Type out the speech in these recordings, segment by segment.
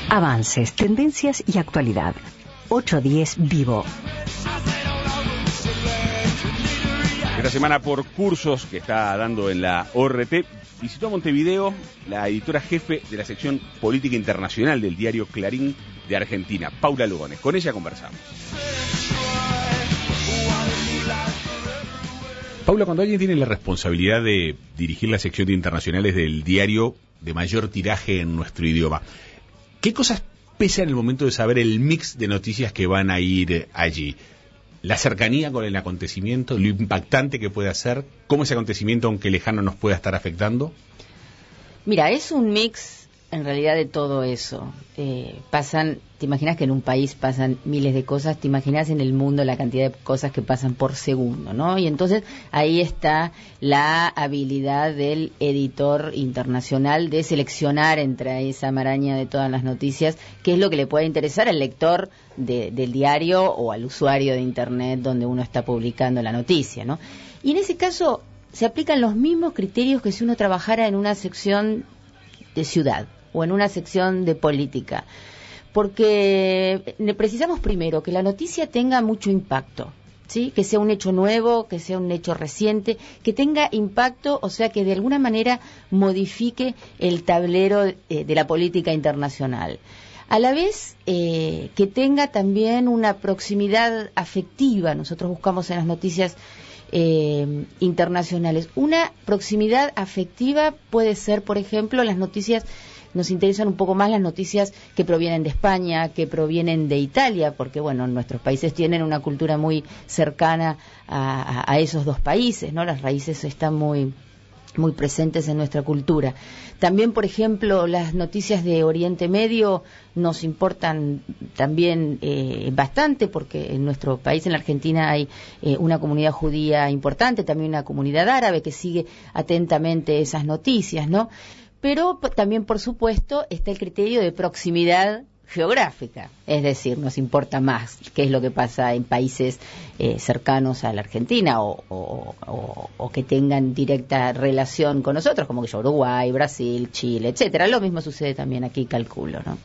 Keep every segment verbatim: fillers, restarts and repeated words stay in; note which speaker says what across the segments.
Speaker 1: Avances, tendencias y actualidad. ocho diez Vivo.
Speaker 2: Esta semana, por cursos que está dando en la O R T, visitó a Montevideo la editora jefe de la sección Política Internacional del diario Clarín de Argentina, Paula Lugones. Con ella conversamos. Paula, cuando alguien tiene la responsabilidad de dirigir la sección de internacionales del diario de mayor tiraje en nuestro idioma, ¿qué cosas pesa en el momento de saber el mix de noticias que van a ir allí? La cercanía con el acontecimiento, lo impactante que puede ser, cómo ese acontecimiento, aunque lejano, nos pueda estar afectando.
Speaker 3: Mira, es un mix en realidad de todo eso. Eh, pasan, te imaginas que en un país pasan miles de cosas, te imaginas en el mundo la cantidad de cosas que pasan por segundo, ¿no? Y entonces ahí está la habilidad del editor internacional de seleccionar entre esa maraña de todas las noticias qué es lo que le puede interesar al lector de, del diario o al usuario de internet donde uno está publicando la noticia, ¿no? Y en ese caso se aplican los mismos criterios que si uno trabajara en una sección de ciudad o en una sección de política, porque precisamos primero que la noticia tenga mucho impacto, ¿sí? Que sea un hecho nuevo, que sea un hecho reciente, que tenga impacto, o sea, que de alguna manera modifique el tablero eh, de la política internacional. A la vez, eh, que tenga también una proximidad afectiva. Nosotros buscamos en las noticias Eh, internacionales. Una proximidad afectiva puede ser, por ejemplo, las noticias, nos interesan un poco más las noticias que provienen de España, que provienen de Italia, porque, bueno, nuestros países tienen una cultura muy cercana a, a, a esos dos países, ¿no? Las raíces están muy muy presentes en nuestra cultura. También, por ejemplo, las noticias de Oriente Medio nos importan también eh, bastante, porque en nuestro país, en la Argentina, hay eh, una comunidad judía importante, también una comunidad árabe que sigue atentamente esas noticias, ¿no? Pero p- también, por supuesto, está el criterio de proximidad geográfica, es decir, nos importa más qué es lo que pasa en países eh, cercanos a la Argentina o, o, o, o que tengan directa relación con nosotros, como que yo, Uruguay, Brasil, Chile, etcétera. Lo mismo sucede también aquí, calculo, ¿no?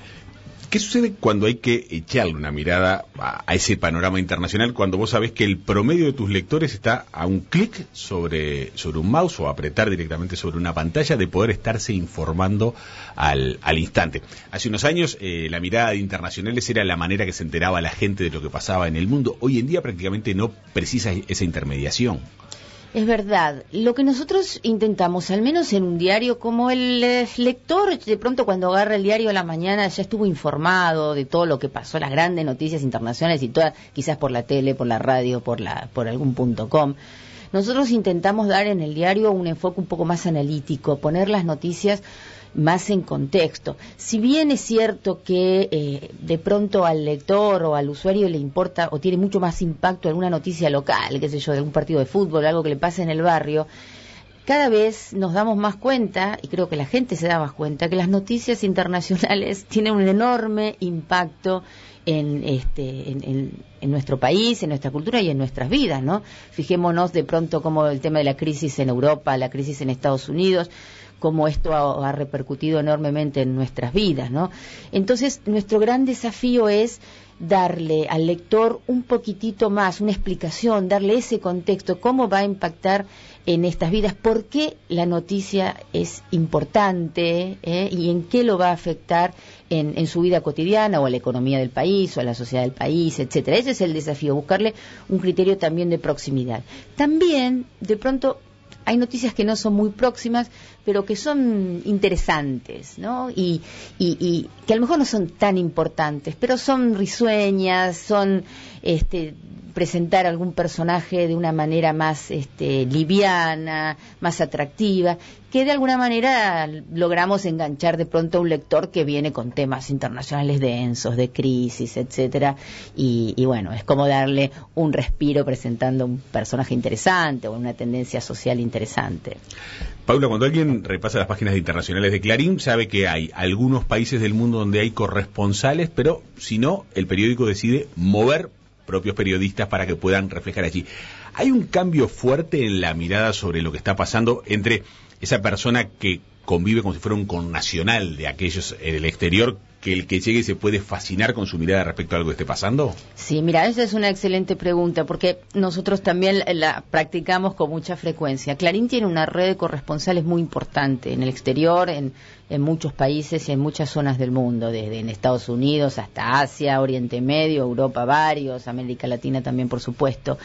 Speaker 2: ¿Qué sucede cuando hay que echarle una mirada a, a ese panorama internacional, cuando vos sabés que el promedio de tus lectores está a un clic sobre, sobre un mouse o apretar directamente sobre una pantalla de poder estarse informando al, al instante? Hace unos años eh, la mirada de internacionales era la manera que se enteraba la gente de lo que pasaba en el mundo. Hoy en día prácticamente no precisa esa intermediación.
Speaker 3: Es verdad. Lo que nosotros intentamos, al menos en un diario, como el eh, lector de pronto cuando agarra el diario a la mañana ya estuvo informado de todo lo que pasó, las grandes noticias internacionales y todas, quizás por la tele, por la radio, por la por algún punto com. Nosotros intentamos dar en el diario un enfoque un poco más analítico, poner las noticias más en contexto. Si bien es cierto que eh, de pronto al lector o al usuario le importa o tiene mucho más impacto alguna noticia local, qué sé yo, de algún partido de fútbol, algo que le pase en el barrio, cada vez nos damos más cuenta, y creo que la gente se da más cuenta, que las noticias internacionales tienen un enorme impacto en este en, en, en nuestro país, en nuestra cultura y en nuestras vidas, ¿no? Fijémonos de pronto como el tema de la crisis en Europa, la crisis en Estados Unidos, cómo esto ha, ha repercutido enormemente en nuestras vidas, ¿no? Entonces, nuestro gran desafío es darle al lector un poquitito más, una explicación, darle ese contexto, cómo va a impactar en estas vidas, por qué la noticia es importante, ¿eh? Y en qué lo va a afectar en, en su vida cotidiana o a la economía del país o a la sociedad del país, etcétera. Ese es el desafío, buscarle un criterio también de proximidad. También, de pronto, hay noticias que no son muy próximas, pero que son interesantes, ¿no? Y, y, y que a lo mejor no son tan importantes, pero son risueñas, son este, presentar algún personaje de una manera más este, liviana, más atractiva, que de alguna manera logramos enganchar de pronto a un lector que viene con temas internacionales densos, de crisis, etcétera, y, y bueno, es como darle un respiro presentando un personaje interesante o una tendencia social interesante.
Speaker 2: Paula, cuando alguien repasa las páginas internacionales de Clarín, sabe que hay algunos países del mundo donde hay corresponsales, pero si no, el periódico decide mover propios periodistas para que puedan reflejar allí. ¿Hay un cambio fuerte en la mirada sobre lo que está pasando entre esa persona que convive como si fuera un connacional de aquellos en el exterior que el que llegue se puede fascinar con su mirada respecto a algo que esté pasando?
Speaker 3: Sí, mira, esa es una excelente pregunta, porque nosotros también la, la practicamos con mucha frecuencia. Clarín tiene una red de corresponsales muy importante en el exterior, en, en muchos países y en muchas zonas del mundo, desde en Estados Unidos hasta Asia, Oriente Medio, Europa varios, América Latina también, por supuesto.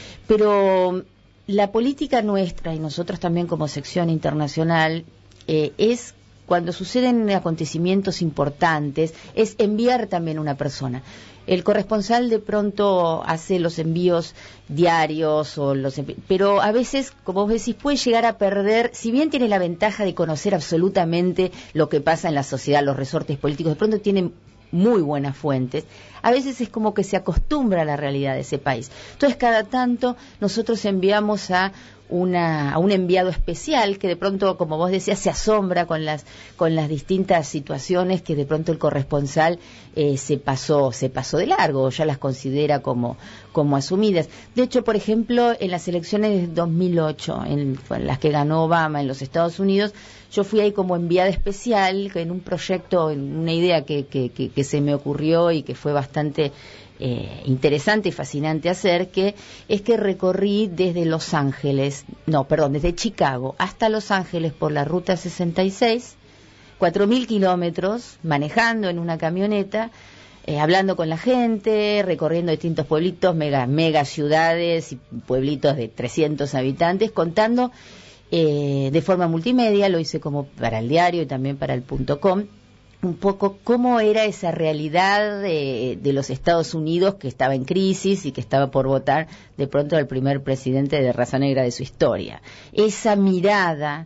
Speaker 3: Pero la política nuestra, y nosotros también como sección internacional, eh, es cuando suceden acontecimientos importantes, es enviar también una persona. El corresponsal de pronto hace los envíos diarios, o los envi- pero a veces, como vos decís, puede llegar a perder, si bien tiene la ventaja de conocer absolutamente lo que pasa en la sociedad, los resortes políticos, de pronto tiene muy buenas fuentes, a veces es como que se acostumbra a la realidad de ese país. Entonces, cada tanto nosotros enviamos a Una, a un enviado especial que de pronto, como vos decías, se asombra con las con las distintas situaciones que de pronto el corresponsal eh, se pasó se pasó de largo, o ya las considera como como asumidas. De hecho, por ejemplo, en las elecciones de dos mil ocho, en, en las que ganó Obama en los Estados Unidos, yo fui ahí como enviada especial en un proyecto, en una idea que, que, que, que se me ocurrió y que fue bastante Eh, interesante y fascinante hacer, que es que recorrí desde Los Ángeles, no, perdón, desde Chicago hasta Los Ángeles por la ruta sesenta y seis, cuatro mil kilómetros, manejando en una camioneta, eh, hablando con la gente, recorriendo distintos pueblitos, mega, mega ciudades y pueblitos de trescientos habitantes, contando eh, de forma multimedia, lo hice como para el diario y también para el punto com, un poco cómo era esa realidad de, de los Estados Unidos, que estaba en crisis y que estaba por votar de pronto al primer presidente de raza negra de su historia. Esa mirada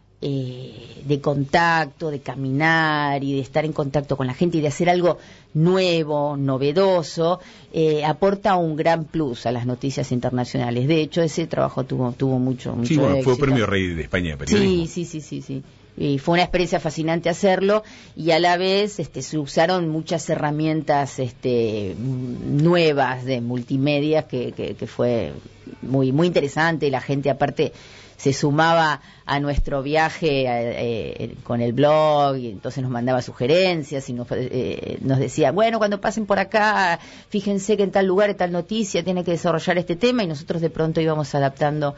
Speaker 3: eh, de contacto, de caminar y de estar en contacto con la gente y de hacer algo nuevo, novedoso, eh, aporta un gran plus a las noticias internacionales. De hecho, ese trabajo tuvo tuvo mucho, mucho
Speaker 2: Sí, bueno,
Speaker 3: éxito.
Speaker 2: fue Premio Rey de España de Periodismo.
Speaker 3: Sí, sí, sí, sí, sí. Y fue una experiencia fascinante hacerlo, y a la vez este, se usaron muchas herramientas este, nuevas de multimedia que, que, que fue muy muy interesante. La gente aparte se sumaba a nuestro viaje eh, con el blog, y entonces nos mandaba sugerencias y nos, eh, nos decía, bueno, cuando pasen por acá, fíjense que en tal lugar, en tal noticia, tiene que desarrollar este tema, y nosotros de pronto íbamos adaptando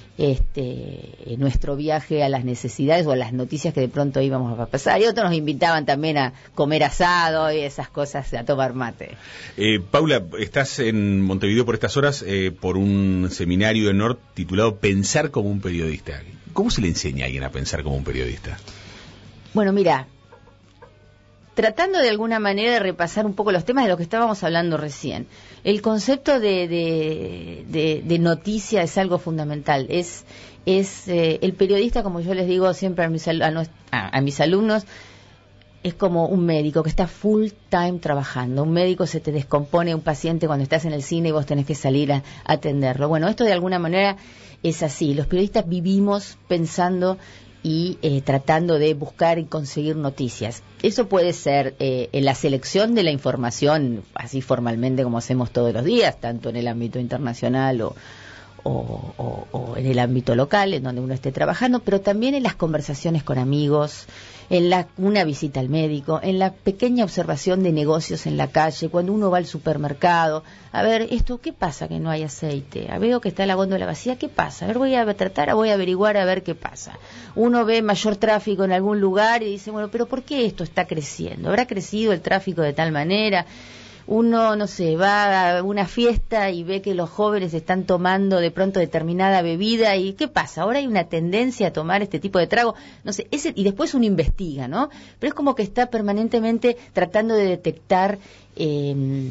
Speaker 3: este nuestro viaje a las necesidades o a las noticias que de pronto íbamos a pasar. Y otros nos invitaban también a comer asado y esas cosas, a tomar mate.
Speaker 2: Eh, Paula, estás en Montevideo por estas horas eh, por un seminario en N O R titulado Pensar como un periodista. ¿Cómo se le enseña a alguien a pensar como un periodista?
Speaker 3: Bueno, mira, tratando de alguna manera de repasar un poco los temas de los que estábamos hablando recién. El concepto de, de, de, de noticia es algo fundamental. Es, es eh, el periodista, como yo les digo siempre a mis, a, a, a mis alumnos, es como un médico que está full time trabajando. Un médico se te descompone un paciente cuando estás en el cine y vos tenés que salir a, a atenderlo. Bueno, esto de alguna manera es así. Los periodistas vivimos pensando y eh, tratando de buscar y conseguir noticias. Eso puede ser eh, en la selección de la información, así formalmente como hacemos todos los días, tanto en el ámbito internacional o, o, o, o en el ámbito local, en donde uno esté trabajando, pero también en las conversaciones con amigos, en la, una visita al médico, en la pequeña observación de negocios en la calle, cuando uno va al supermercado. A ver, esto, ¿qué pasa que no hay aceite? A ver, veo que está la góndola vacía, ¿qué pasa? A ver, voy a tratar, voy a averiguar a ver qué pasa. Uno ve mayor tráfico en algún lugar y dice, bueno, pero ¿por qué esto está creciendo? ¿Habrá crecido el tráfico de tal manera? Uno, no sé, va a una fiesta y ve que los jóvenes están tomando de pronto determinada bebida y ¿qué pasa? Ahora hay una tendencia a tomar este tipo de trago, no sé, ese, y después uno investiga, ¿no? Pero es como que está permanentemente tratando de detectar eh,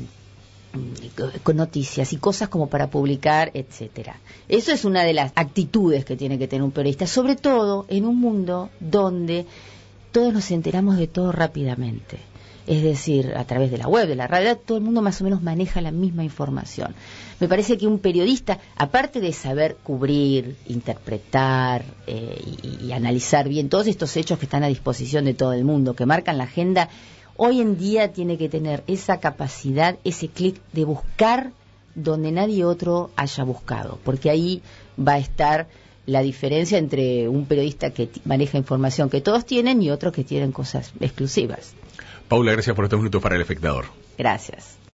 Speaker 3: con noticias y cosas como para publicar, etcétera. Eso es una de las actitudes que tiene que tener un periodista, sobre todo en un mundo donde todos nos enteramos de todo rápidamente. Es decir, a través de la web, de la radio, todo el mundo más o menos maneja la misma información. Me parece que un periodista, aparte de saber cubrir, interpretar eh, y, y analizar bien todos estos hechos que están a disposición de todo el mundo, que marcan la agenda, hoy en día tiene que tener esa capacidad, ese clic de buscar donde nadie otro haya buscado, porque ahí va a estar la diferencia entre un periodista que maneja información que todos tienen y otros que tienen cosas exclusivas.
Speaker 2: Paula, gracias por estos minutos para El Espectador.
Speaker 3: Gracias.